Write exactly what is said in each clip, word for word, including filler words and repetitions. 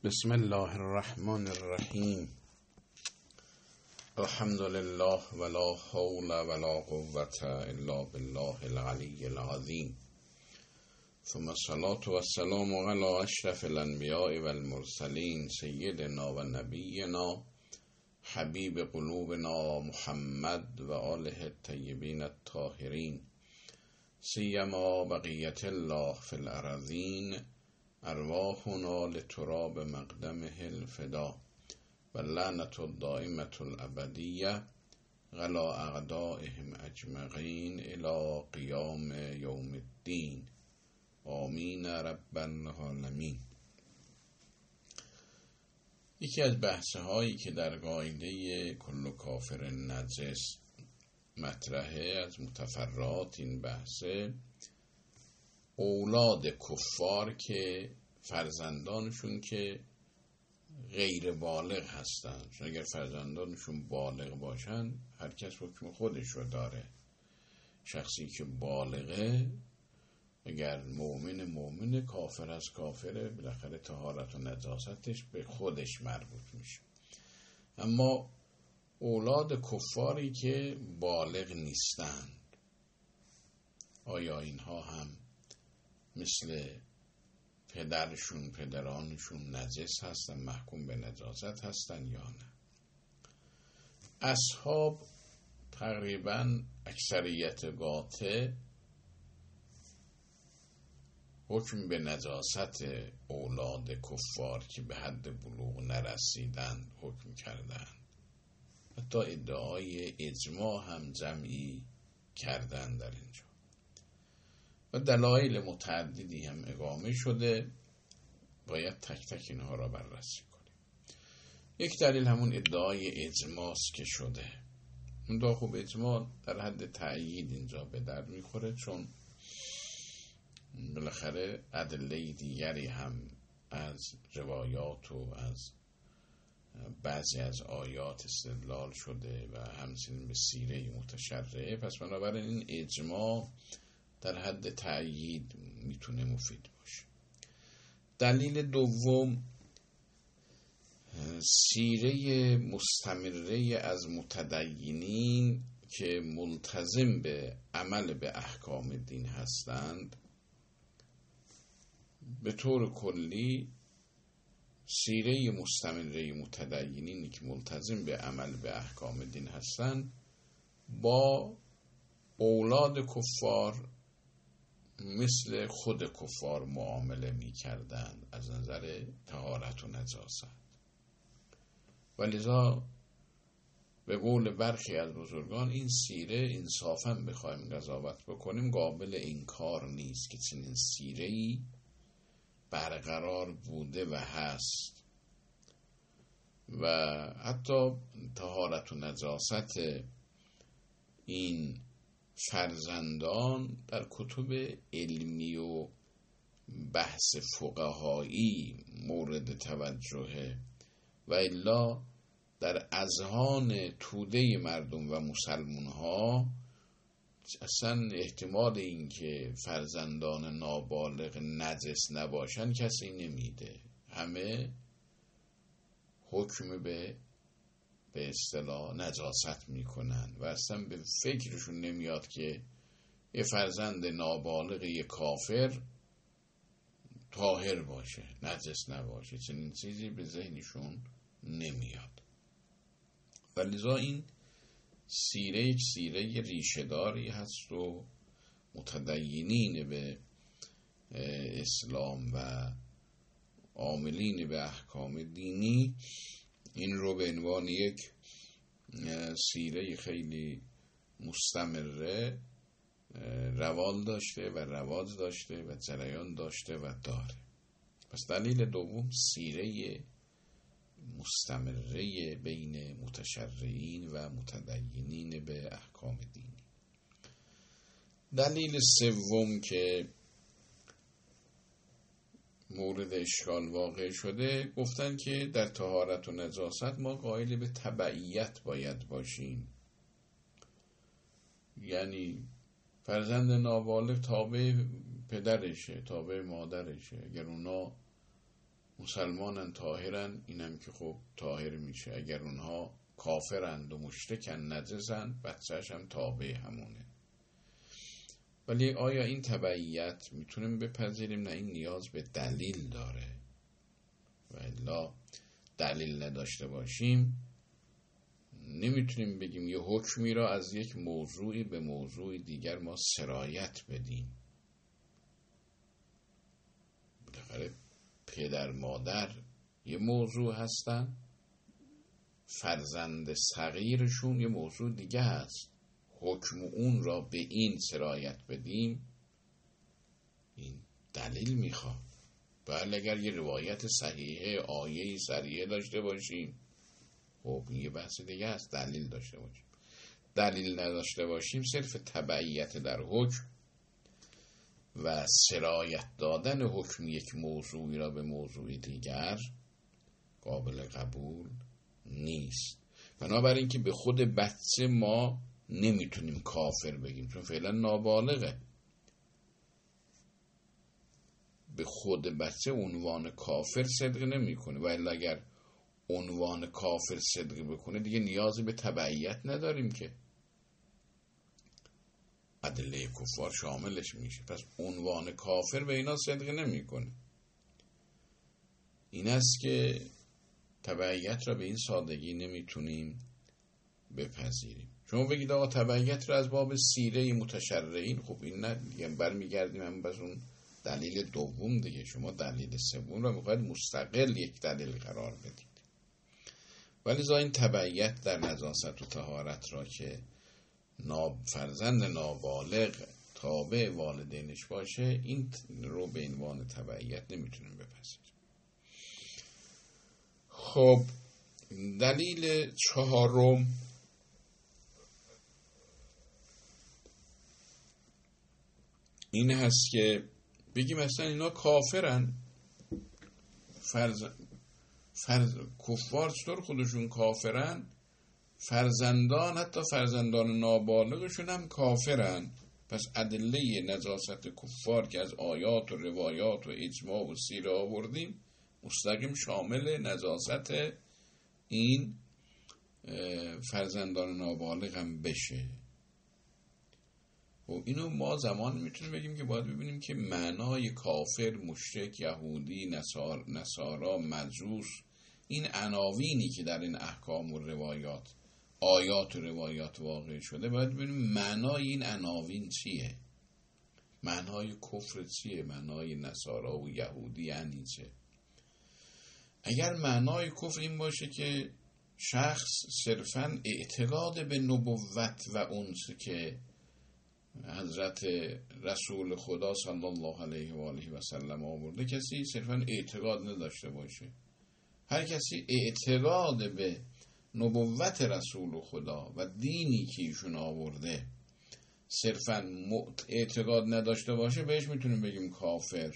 بسم الله الرحمن الرحیم. الحمد لله ولا حول ولا قوة الا بالله العلی العظیم. ثم الصلاة والسلام على اشرف الانبیاء والمرسلین سیدنا و نبینا حبیب قلوبنا محمد و آله الطیبین الطاهرین، سیما بقیت الله فی الارضین، ارواحنا لتراب مقدمه الفدا و لعنت الدائمة الابدیه علی اعدائهم اجمعین الی قیام یوم الدین. آمین رب العالمین. یکی از بحث هایی که در قاعده کل کافر نجس مطرحه از متفرعات این بحثه، اولاد کفار که فرزندانشون که غیر بالغ هستن، اگر فرزندانشون بالغ باشن هر کس حکم خودش رو داره. شخصی که بالغه اگر مؤمن مؤمن، کافر از کافره، بالاخره طهارت و نجاستش به خودش مربوط میشه. اما اولاد کفاری که بالغ نیستند، آیا اینها هم مثل پدرشون پدرانشون نجس هستن، محکوم به نجاست هستن یا نه؟ اصحاب تقریبا اکثریت قاطع حکم به نجاست اولاد کفار که به حد بلوغ نرسیدن حکم کردن. حتی ادعای اجماع هم جمعی کردن در اینجا و دلایل متعددی هم اقامه شده. باید تک تک اینها را بررسی کنیم. یک دلیل همون ادعای اجماعست که شده. اون دا خوب اجماع در حد تأیید اینجا به در میخوره، چون بالاخره ادله دیگری هم از روایات و از بعضی از آیات استدلال شده و همچنین به سیره متشرعه. پس بنابراین این اجماع در حد تأیید میتونه مفید باشه. دلیل دوم، سیره مستمره از متدینین که ملتزم به عمل به احکام دین هستند. به طور کلی سیره مستمره متدینینی که ملتزم به عمل به احکام دین هستند با اولاد کفار مثل خود کفار معامله می کردن از نظر طهارت و نجاست. ولذا به قول برخی از بزرگان این سیره انصافاً بخوایم قضاوت بکنیم قابل انکار نیست که چنین سیره‌ای برقرار بوده و هست و حتی طهارت و نجاست این فرزندان در کتب علمی و بحث فقهایی مورد توجهه و الا در اذهان توده مردم و مسلمان ها اصلا احتمال این که فرزندان نابالغ نجس نباشن کسی نمیده. همه حکم به به اصطلاح نجاست میکنن و اصلا به فکرشون نمیاد که یه فرزند نابالغ یه کافر طاهر باشه، نجس نباشه. چنین چیزی به ذهنشون نمیاد. ولذا این سیره یک سیره ریشه‌داری هست و متدینین به اسلام و عاملین به احکام دینی این رو به عنوان یک سیره خیلی مستمره روال داشته و رواج داشته و جریان داشته و داره. پس دلیل دوم سیره مستمره بین متشرعین و متدینین به احکام دینی. دلیل سوم که مورد اشکال واقع شده، گفتن که در طهارت و نجاست ما قائل به تبعیت باید باشیم. یعنی فرزند نابالغ تابع پدرشه، تابع مادرشه. اگر اونا مسلمانن طاهرن، اینم که خب طاهر میشه. اگر اونها کافرند و مشرکن نجسن، بچه‌ش هم تابع همونه. ولی آیا این تبعیت میتونیم بپذیریم؟ نه، این نیاز به دلیل داره و الا دلیل نداشته باشیم نمیتونیم بگیم یه حکمی را از یک موضوعی به موضوع دیگر ما سرایت بدیم. بالاخره پدر مادر یه موضوع هستن، فرزند صغیرشون یه موضوع دیگه هست. حکم اون را به این سرایت بدیم، این دلیل میخواد. بله اگر یه روایت صحیحه، آیه صریحه داشته باشیم، خب یه بحث دیگه هست. دلیل داشته باشیم. دلیل نداشته باشیم، صرف تبعیت در حکم و سرایت دادن حکم یک موضوعی را به موضوع دیگر قابل قبول نیست. بنابراین که به خود بچه ما نمیتونیم کافر بگیم، چون فعلا نابالغه. به خود بچه عنوان کافر صدق نمیکنه، ولی اگر عنوان کافر صدق بکنه دیگه نیازی به تبعیت نداریم که ادله کفار شاملش میشه. پس عنوان کافر به اینا صدق نمیکنه. این است که تبعیت را به این سادگی نمیتونیم بپذیریم. شما بگید آقا تبعیت را از باب سیره متشرعین، خب این نه دیگه، برمیگردیم هم بس اون دلیل دوم دیگه. شما دلیل سوم را میخواید مستقل یک دلیل قرار بدید. ولی زا این تبعیت در نجاست و طهارت را که فرزند نابالغ تابع والدینش باشه، این رو به عنوان تبعیت نمیتونیم بپذیریم. خب دلیل چهارم این هست که بگیم اصلا اینا کافرن. فرز فرز کفار چطور خودشون کافرن؟ فرزندان، حتی فرزندان نابالغشون هم کافرن. پس ادله نجاست کفار که از آیات و روایات و اجماع و سیره آوردیم مستقیم شامل نجاست این فرزندان نابالغ هم بشه. و اینو ما زمان میتونیم بگیم که باید ببینیم که معنای کافر، مشرک، یهودی، نصار، نصارا، مجوس، این عناوینی که در این احکام و روایات، آیات و روایات واقع شده، باید ببینیم معنای این عناوین چیه، معنای کفر چیه، معنای نصارا و یهودی یعنی چه. اگر معنای کفر این باشه که شخص صرفاً اعتقاد به نبوت و اونچه که حضرت رسول خدا صلی الله علیه و آله و سلم آورده، کسی صرفاً اعتقاد نداشته باشه. هر کسی اعتقاد به نبوت رسول خدا و دینی که ایشون آورده صرفاً اعتقاد نداشته باشه، بهش میتونیم بگیم کافر.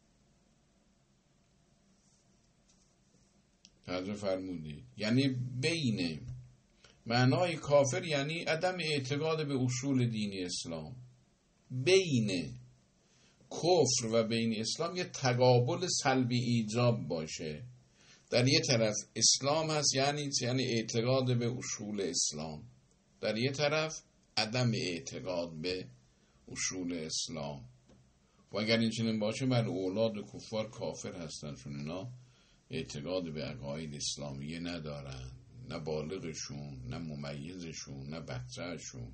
توجه فرمودید؟ یعنی بین معنای کافر یعنی عدم اعتقاد به اصول دینی اسلام. بین کفر و بین اسلام یه تقابل سلبی ایجاب باشه. در یه طرف اسلام هست، یعنی یعنی اعتقاد به اصول اسلام، در یه طرف عدم اعتقاد به اصول اسلام. و اگر این چنین باشه، من اولاد کفار کافر هستن، چون اینا اعتقاد به عقاید اسلامیه ندارن، نه بالغشون، نه ممیزشون، نه بچهشون.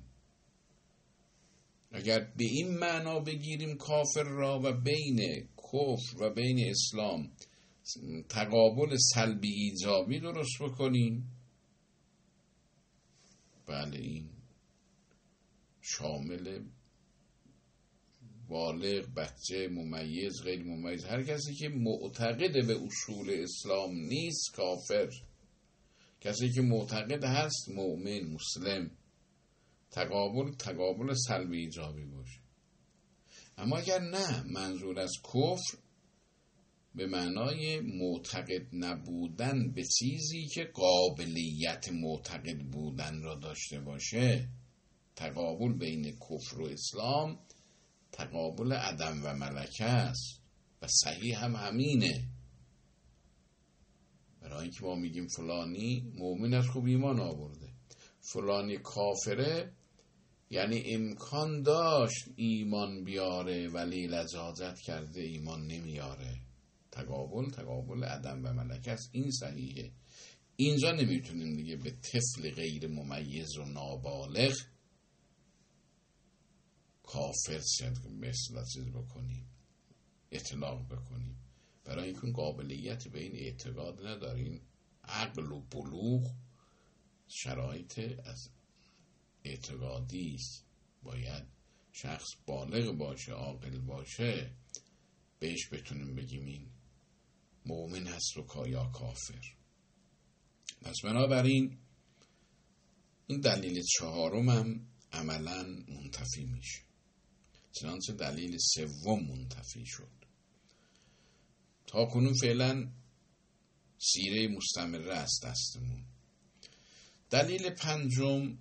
اگر به این معنا بگیریم کافر را و بین کفر و بین اسلام تقابل سلبی ایجابی درست بکنیم، بله این شامل بالغ، بچه، ممیز، غیر ممیز، هر کسی که معتقد به اصول اسلام نیست کافر. کسی که معتقد هست مؤمن، مسلم. تقابل تقابل سلبی ایجابی باشه. اما اگر نه، منظور از کفر به معنای معتقد نبودن به چیزی که قابلیت معتقد بودن را داشته باشه، تقابل بین کفر و اسلام تقابل عدم و ملکه است و صحیح هم همینه. برای اینکه ما میگیم فلانی مؤمن است خوب ایمان آورده، فلانی کافره یعنی امکان داشت ایمان بیاره ولی لجاجت کرده ایمان نمیاره. تقابل تقابل عدم و ملکه است. این صحیحه. اینجا نمیتونیم دیگه به طفل غیر ممیز و نابالغ کافر به اصطلاح چیز بکنیم، اطلاق بکنیم، برای اینکه قابلیت به این اعتقاد نداریم. عقل و بلوغ شرایط از اعتقادی است. باید شخص بالغ باشه، عاقل باشه، بهش بتونیم بگیم این مؤمن هست و یا کافر. پس بنابراین این دلیل چهارم هم عملا منتفی میشه، چنانچه دلیل سوم منتفی شد. تا کنون فعلا سیره مستمره است دستمون. دلیل پنجم،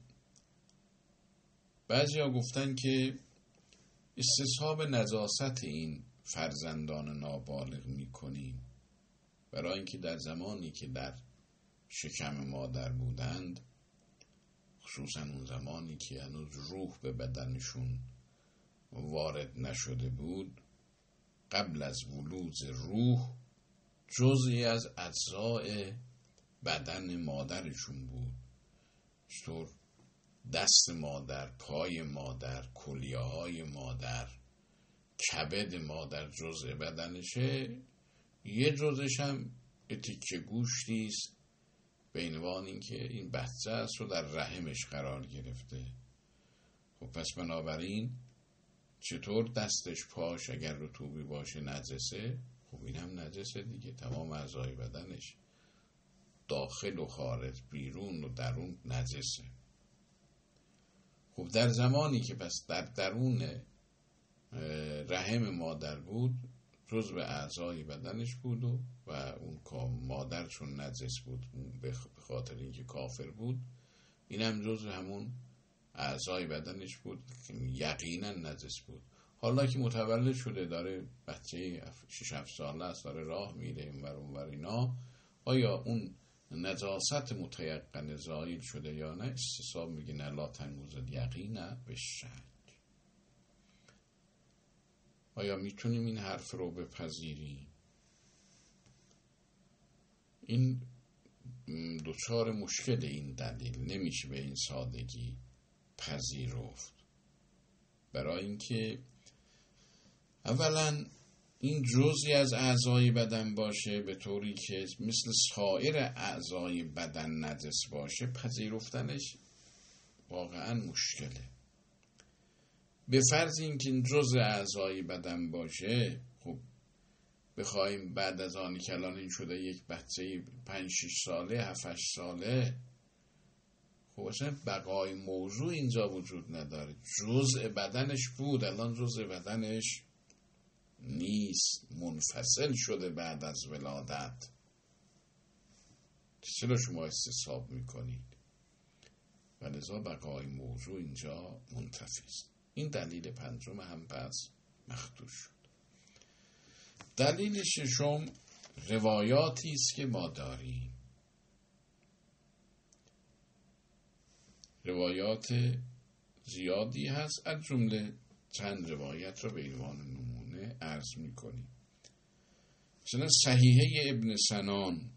بعضی ها گفتن که استصحاب نجاست این فرزندان نابالغ میکنیم برای اینکه در زمانی که در شکم مادر بودند، خصوصا اون زمانی که هنوز روح به بدنشون وارد نشده بود، قبل از ولوغ روح جزئی از اجزای بدن مادرشون بود. چطور دست مادر، پای مادر، کلیه‌های مادر، کبد مادر جزء بدنشه، یه جزش هم تیکه گوشتی است به عنوان اینکه این بچه است و در رحمش قرار گرفته. خب پس بنابراین چطور دستش، پاش اگر رطوبی باشه نجسه؟ خب این هم نجسه دیگه. تمام اعضای بدنش داخل و خارج، بیرون و درون نجسه. خب در زمانی که پس در درون رحم مادر بود، جزء اعضای بدنش بود و, و اون مادر چون نجس بود به خاطر اینکه کافر بود، این هم جزء همون اعضای بدنش بود که یقینا نجس بود. حالا که متولد شده، داره بچه شش هفت ساله است، داره راه میره اینور اونور اینا، آیا اون نجاست متیقن زائل شده یا نه؟ استصحاب میگه نه، لا تنگوزد یقینه به شک. آیا میتونیم این حرف رو بپذیریم؟ این دوچار مشکل این دلیل، نمیشه به این سادگی پذیرفت. برای اینکه اولا این جزئی از اعضای بدن باشه به طوری که مثل سایر اعضای بدن نجس باشه، پذیرفتنش واقعا مشکله. به فرض اینکه این جزء اعضای بدن باشه، خب بخوایم بعد از آنی که الان این شده یک بچه پنج شش ساله، هفت هشت ساله، خب اصلا بقای موضوع اینجا وجود نداره. جزء بدنش بود، الان جزء بدنش نیست، منفصل شده بعد از ولادت. چرا شما استصحاب میکنید؟ ولذا بقای موضوع اینجا منتفی است. این دلیل پنجم هم پس مخدوش شد. دلیل ششم روایاتی است که ما داریم. روایات زیادی هست، از جمله چند روایت رو به عنوان نمونه عرض می‌کنیم. مثلا صحیحه ابن سنان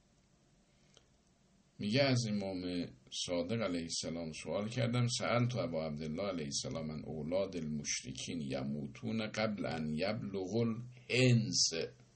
میگه از امام صادق علیه السلام سوال کردم، سألت ابا عبدالله علیه السلام عن اولاد المشرکین یموتون قبل ان یبلغوا الانس.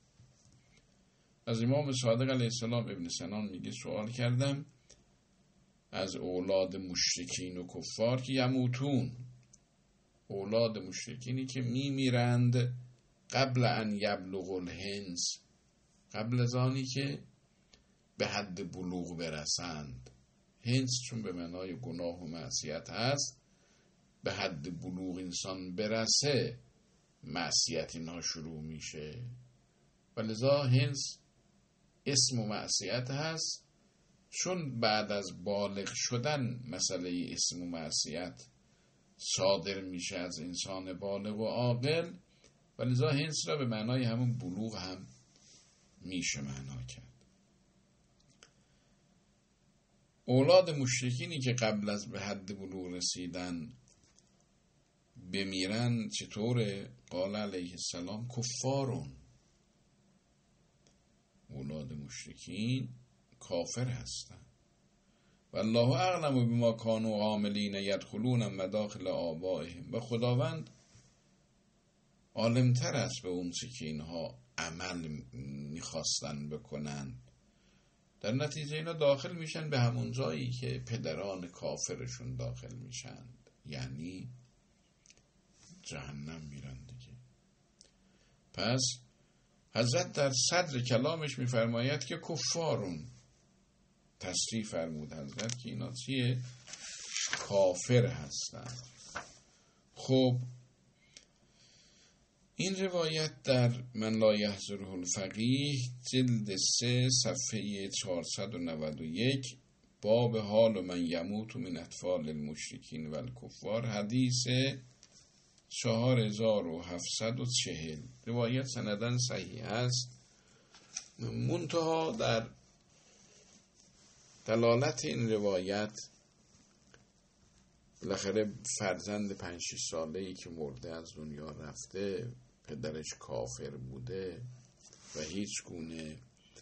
از امام صادق علیه السلام ابن سنان میگه سوال کردم از اولاد مشرکین و کفار که یموتون، اولاد مشرکینی که میمیرند قبل ان یبلغوا الانس، قبل از آنی که به حد بلوغ برسند. هنس چون به معنای گناه و معصیت هست، به حد بلوغ انسان برسه معصیت اینها شروع میشه، ولذا هنس اسم و معصیت هست. چون بعد از بالغ شدن مسئله اسم و معصیت صادر میشه از انسان بالغ و عاقل، ولذا هنس را به معنای همون بلوغ هم میشه معنا کرد. اولاد مشرکینی که قبل از به حد بلوغ رسیدن بمیرن چطوره؟ قال علیه السلام کفارون، اولاد مشرکین کافر هستن. والله اعلم بما کانوا عاملین یدخلون مداخل آبائهم، و خداوند عالمتر است به اون چی که اینها عمل میخواستن بکنن. در نتیجه اینا داخل میشن به همون جایی که پدران کافرشون داخل میشن، یعنی جهنم میرن دیگه. پس حضرت در صدر کلامش میفرماید که کفارون، تصریح فرمود حضرت که اینا چیه؟ کافر هستن. خب این روایت در من لا یحضره الفقیه جلد سه صفحه چهارصد و نود و یک باب حال من یموت من اطفال المشرکین و الکفار حدیث چهار هزار و هفتصد و چهل. روایت سندن صحیح است، منتها در دلالت این روایت بالاخره فرزند پنج شش ساله‌ای که مرده از دنیا رفته، پدرش کافر بوده و هیچ گونه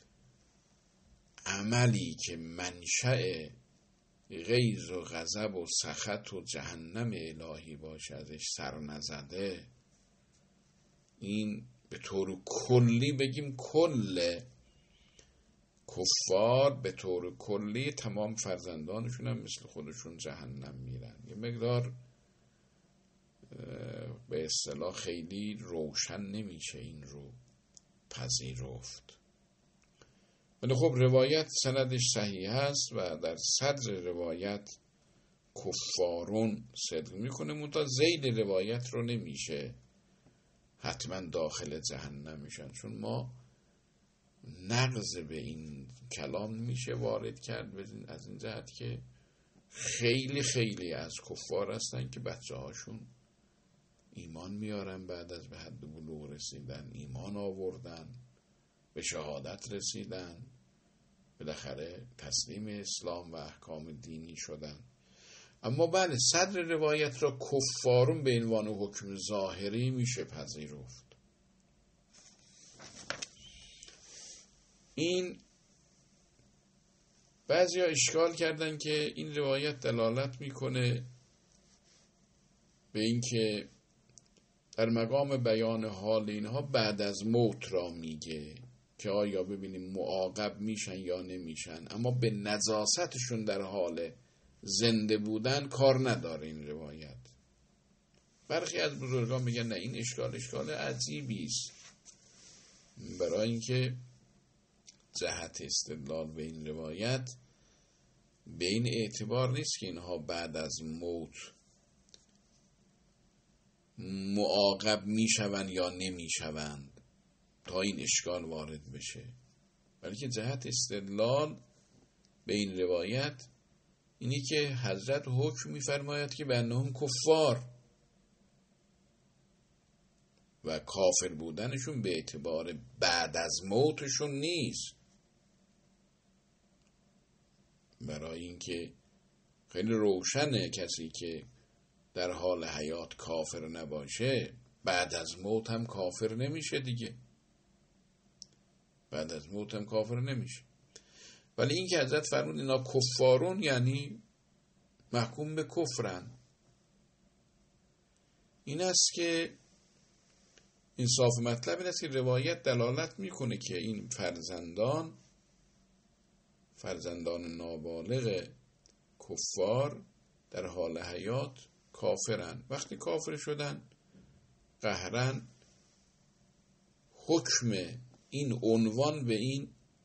عملی که منشأ غیظ و غضب و سخط و جهنم الهی باشه ازش سر نزده، این به طور کلی بگیم کل کفار به طور کلی تمام فرزندانشون هم مثل خودشون جهنم میرن. یه مقدار به اصطلاح خیلی روشن نمیشه این رو پذیرفت، ولی خب روایت سندش صحیح هست و در صدر روایت کفارون صدق میکنه، منتها ذیل روایت رو نمیشه حتما داخل جهنم میشن، چون ما نقض به این کلام میشه وارد کرد از این جهت که خیلی خیلی از کفار هستن که بچه هاشون ایمان میارن، بعد از به حد بلوغ رسیدن ایمان آوردن، به شهادت رسیدن، بالاخره تسلیم اسلام و احکام دینی شدن. اما بله صدر روایت را کفارون به عنوان حکم ظاهری میشه پذیرفت. این بعضی ها اشکال کردن که این روایت دلالت میکنه به این که در مقام بیان حال اینها بعد از موت را میگه که آیا ببینیم معاقب میشن یا نمیشن، اما به نجاستشون در حال زنده بودن کار نداره این روایت. برخی از بزرگان میگن نه این اشکال اشکال عجیبی است، برای اینکه جهت استدلال به این روایت به این اعتبار نیست که اینها بعد از موت معاقب میشون یا نمیشوند تا این اشکال وارد بشه، بلکه جهت استدلال به این روایت اینی که حضرت حکم میفرماید که بنهم کفار و کافر بودنشون به اعتبار بعد از موتشون نیست، برای اینکه خیلی روشنه کسی که در حال حیات کافر نباشه بعد از موت هم کافر نمیشه دیگه، بعد از موت هم کافر نمیشه. ولی این که حضرت فرمود اینا کفارون یعنی محکوم به کفرن، این است که انصاف مطلب این است که روایت دلالت میکنه که این فرزندان فرزندان نابالغ کفار در حال حیات کافرن، وقتی کافر شدن قهرن حکم این عنوان به این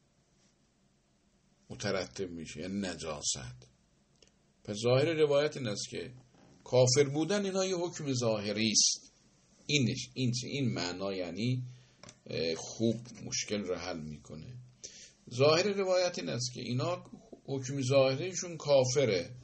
مترتب میشه، یعنی نجاست. پس ظاهر روایت این است که کافر بودن اینا یه حکم ظاهری است، اینش این این معنا یعنی خوب مشکل رو حل میکنه. ظاهر روایت این است که اینا حکم ظاهریشون کافره،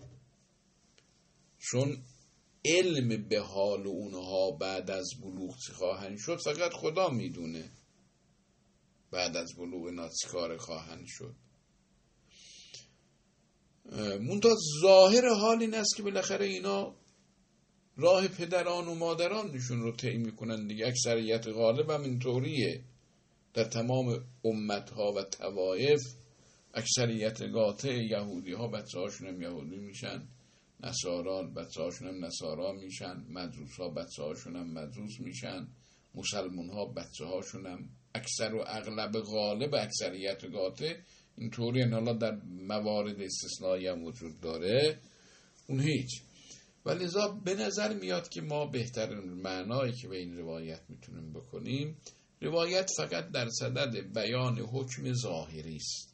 چون علم به حال اونها بعد از بلوغ چه خواهند شد فقط خدا میدونه، بعد از بلوغ اینا چه کار خواهند شد. منتها ظاهر حال این است که بالاخره اینا راه پدران و مادرانشون رو طی میکنن دیگه. اکثریت غالب هم اینطوریه در تمام امتها و طوایف. اکثریت قاطع یهودی ها بچه هاشون هم یهودی میشن، نصارا بچه هاشون هم نصارا میشن، مجوس ها بچه هاشون هم مجوس میشن، مسلمون ها بچه هاشون هم اکثر و اغلب غالب اکثریت قاطع اینطوری. حالا در موارد استثنایی هم وجود داره، اون هیچ. ولذا به نظر میاد که ما بهترین معنایی که به این روایت میتونیم بکنیم، روایت فقط در صدد بیان حکم ظاهری است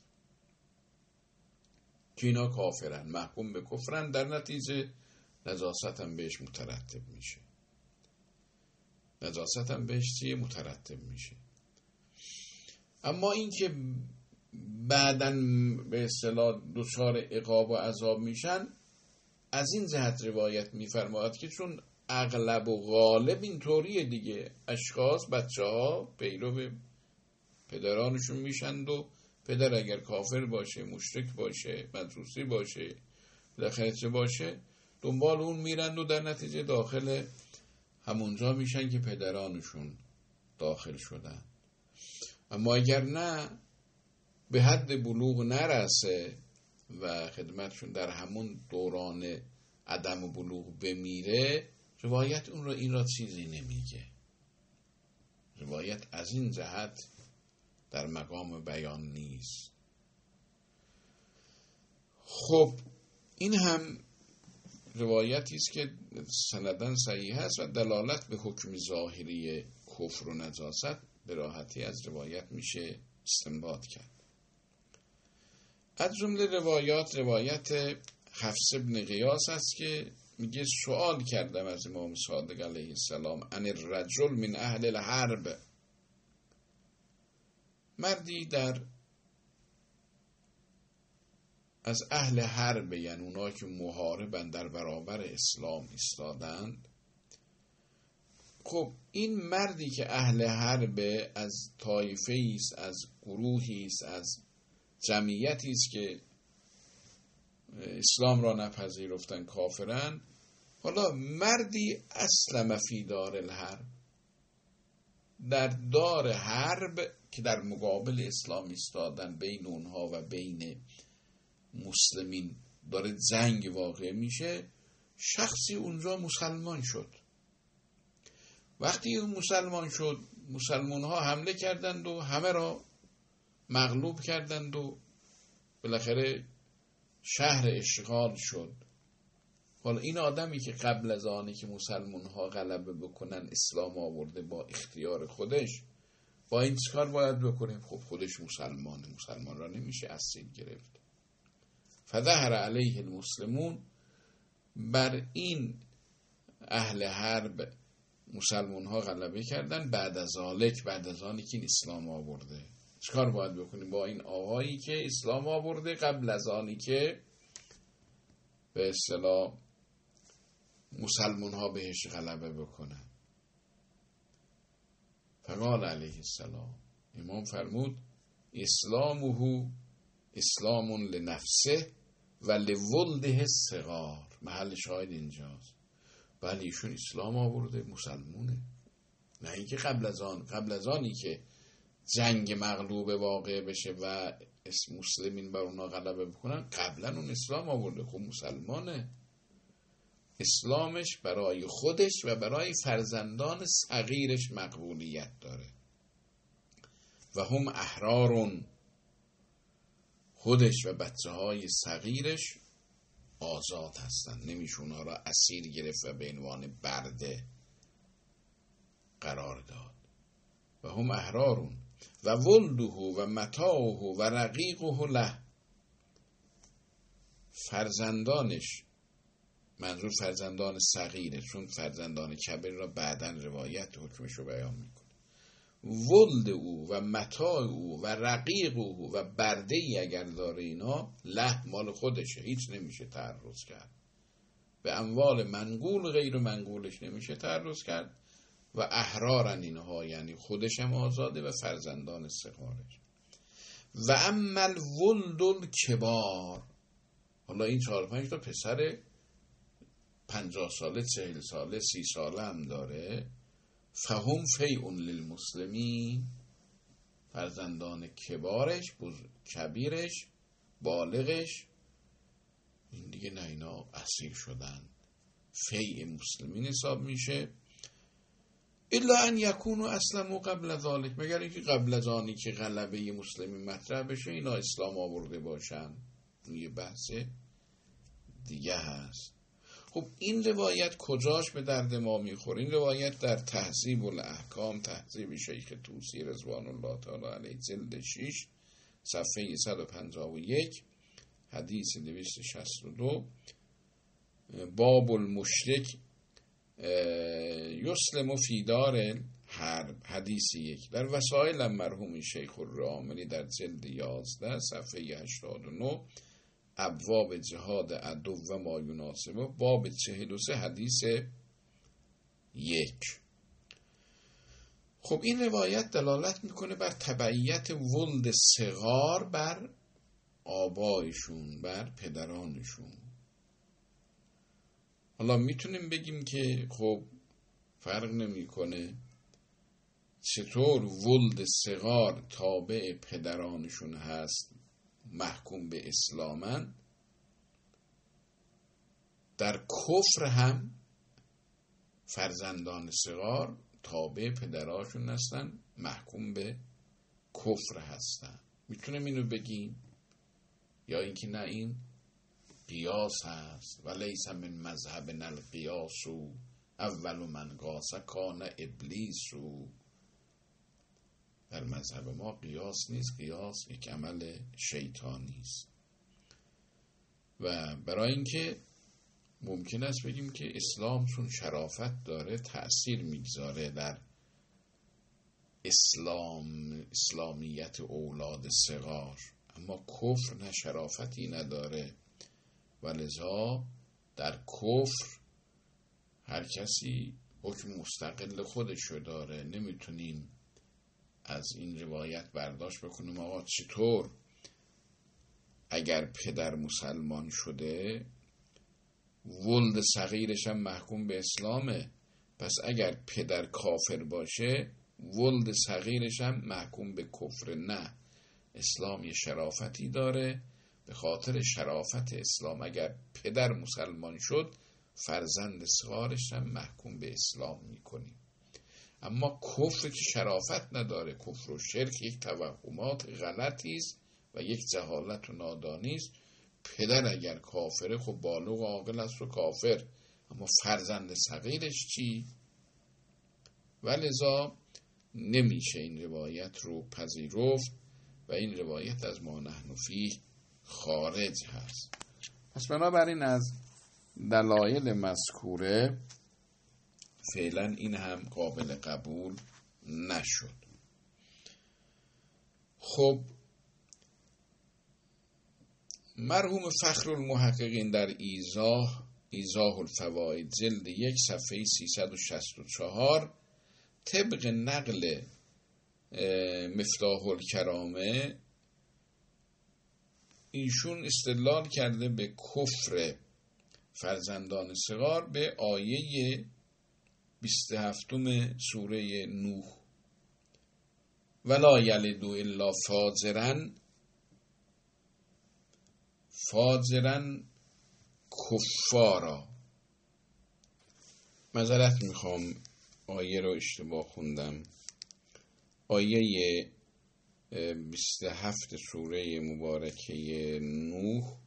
که اینا کافرن، محکوم به کفرن، در نتیجه نجاست هم بهش مترتب میشه. نجاست هم بهش چیه مترتب میشه. اما این که بعداً به اصطلاح دچار عقاب و عذاب میشن، از این جهت روایت میفرماید که چون اغلب و غالب اینطوریه دیگه، اشخاص بچه ها پیرو پدرانشون میشند و پدر اگر کافر باشه، مشرک باشه، مجوسی باشه، بالاخره چه باشه، دنبال اون میرند و در نتیجه داخل همونجا میشن که پدرانشون داخل شدن. اما اگر نه، به حد بلوغ نرسه و خدمتشون در همون دوران عدم بلوغ بمیره، روایت اون رو این را چیزی نمیگه. روایت از این جهت در مقام بیان نیست. خب این هم روایتی است که سنداً صحیح است و دلالت به حکم ظاهری کفر و نجاست به راحتی از روایت میشه استنباط کرد. از جمله روایات روایت حفص بن غیاث است که میگه سوال کردم از امام صادق علیه السلام عن الرجل من اهل الحرب، مردی در از اهل حرب، یعنی اونا که محاربن در برابر اسلام ایستادند. خب این مردی که اهل حرب از طایفه است، از گروهی است، از جمعیتی است که اسلام را نپذیرفتن، کافرن، حالا مردی اسلم فی دار الحرب، در دار حرب که در مقابل اسلام ایستادن، بین اونها و بین مسلمین داره جنگ واقع میشه، شخصی اونجا مسلمان شد. وقتی اون مسلمان شد، مسلمان ها حمله کردند و همه را مغلوب کردند و بالاخره شهر اشغال شد. حالا این آدمی که قبل از آنی که مسلمان ها غلبه بکنن اسلام آورده با اختیار خودش، با این چیکار باید بکنه؟ خب خودش مسلمانه، مسلمان را نمیشه اسیر گرفت. فظهر علیه المسلمون، بر این اهل حرب مسلمان ها غلبه کردن. بعد از ذالک، بعد از آنی که اسلام آورده، چیکار باید بکنیم با این آقایی که اسلام آورده قبل از آنی که به اصطلاح مسلمان ها بهش غلبه بکنن؟ فقال علیه السلام، امام فرمود اسلامه اسلام لنفسه و لولده الصغار. محل شاهد اینجاست. بله ایشون اسلام آورده، مسلمونه، نه اینکه قبل از آن قبل از آنی که جنگ مغلوب واقع بشه و مسلمین بر اونا غلبه بکنن، قبلا اون اسلام آورده، خب مسلمانه. اسلامش برای خودش و برای فرزندان صغیرش مقبولیت داره. و هم احرارون، خودش و بچه های صغیرش آزاد هستن، نمیشه اونها را اسیر گرفت و به عنوان برده قرار داد. و هم احرارون و ولده و متاعه و رقیقه له، فرزندانش، منظور فرزندان صغیره، چون فرزندان کبیر را بعداً روایت حکمش رو بیان میکنه. ولد او و متاع او و رقیق او و برده ای اگر داره، اینا له مال خودشه، هیچ نمیشه تعرض کرد. به اموال منقول غیر منقولش نمیشه تعرض کرد. و احرارن اینها، یعنی خودش هم آزاده و فرزندان صغارش. و اما الولد الکبار، حالا حالا این چهار پنج تا پسر پنجاه ساله، چهل ساله، سی ساله هم داره. فهم فیء للمسلمین، فرزندان کبارش، کبیرش، بالغش، این دیگه نه، اینا اسیر شدن، فیء مسلمین حساب میشه. الا ان یکونوا اسلموا قبل ذلک، مگر اینکه قبل از آنی که غلبه مسلمین مطرح بشه اینا اسلام آورده باشن. یه بحث دیگه هست. خب این روایت کجاش به درد ما میخوره؟ این روایت در تهذیب الاحکام، تهذیب شیخ طوسی رضوان الله تعالی علیه، جلد شش صفحه صد و پنجاه و یک، حدیث دویست و شصت و دو، باب المشرک یسلم فی دار حرب، حدیث یک. در وسائل مرحوم شیخ الراملی در جلد یازده صفحه هشتاد و نه، ابواب جهاد عدو و ما یناسبه، باب چهل و سه، حدیث یک. خب این روایت دلالت میکنه بر تبعیت ولد صغار بر آبایشون، بر پدرانشون. حالا میتونیم بگیم که خب فرق نمیکنه چطور ولد صغار تابع پدرانشون هست، محکوم به اسلامن، در کفر هم فرزندان صغار تابع پدراشون هستن، محکوم به کفر هستن. میتونیم اینو بگیم؟ یا اینکه نه، این قیاس هست. و لیس من مذهب نل قیاسو اول من قاس کان ابلیسو. در مذهب ما قیاس نیست، قیاس یک عمل شیطانی است. و برای اینکه ممکن است بگیم که اسلام چون شرافت داره تأثیر میگذاره در اسلام، اسلامیت اولاد صغار، اما کفر نه، شرافتی نداره و لذا در کفر هر کسی حکم مستقل خودشو داره. نمیتونیم از این روایت برداشت بکنیم آقا چطور اگر پدر مسلمان شده ولد صغیرش هم محکوم به اسلامه، پس اگر پدر کافر باشه ولد صغیرش هم محکوم به کفر. نه، اسلام یه شرافتی داره، به خاطر شرافت اسلام اگر پدر مسلمان شد فرزند صغارش هم محکوم به اسلام میکنیم. اما کفر که شرافت نداره، کفر و شرک یک توهمات غلطی است و یک جهالت و نادانی است. پدر اگر کافره خب بالغ و عاقل است و کافر، اما فرزند صغیرش چی؟ ولذا نمیشه این روایت رو پذیرفت و این روایت از ما نحن فیه خارج هست. پس بنابراین از دلایل مذکوره فعلا این هم قابل قبول نشد. خب مرحوم فخر المحققین در ایضاح ایضاح الفوائد جلد یک صفحه سیصد و شصت و چهار طبق نقل مفتاح الکرامه ایشون استدلال کرده به کفر فرزندان صغار به آیه بیست و هفتم سوره نوح، ولا یلدوا الا فاجرا فاجرا کفارا. معذرت میخوام آیه رو اشتباه خوندم. آیه بیست و هفت سوره مبارکه نوح،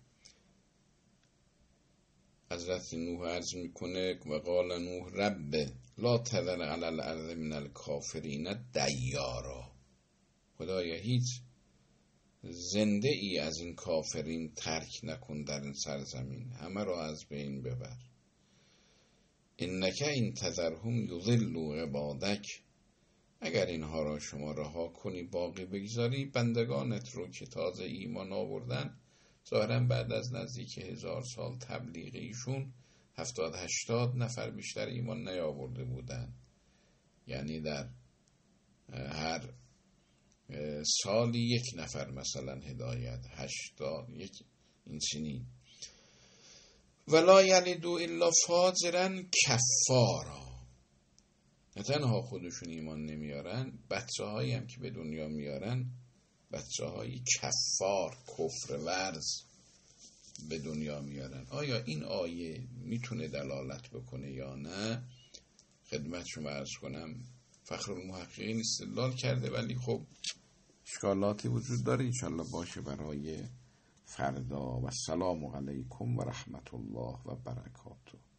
حضرت نوح عرض میکنه و قال نوح رب لا تذر علی الارض من الکافرین دیارا. خدایا هیچ زنده ای از این کافرین ترک نکن در این سرزمین، همه را از بین ببر. انک این تذرهم یضلوا عبادک، اگر اینها را شما رها کنی باقی بگذاری بندگانت رو که تازه ایمان آوردن، ظاهرا بعد از نزدیک هزار سال تبلیغ ایشون هفتاد هشتاد نفر بیشتر ایمان نیاورده بودن، یعنی در هر سالی یک نفر مثلا هدایت، هشتاد یک این چنین. ولا یلدوا الا فاجرا کفارا. نه تنها خودشون ایمان نمیارن، بچه هایی هم که به دنیا میارن بچه های کفار، کفر ورز به دنیا میارن. آیا این آیه میتونه دلالت بکنه یا نه؟ خدمت شما عرض کنم فخرالمحققین استدلال کرده، ولی خب اشکالاتی وجود داره، انشالله باشه برای فردا. و السلام علیکم و رحمت الله و برکاته.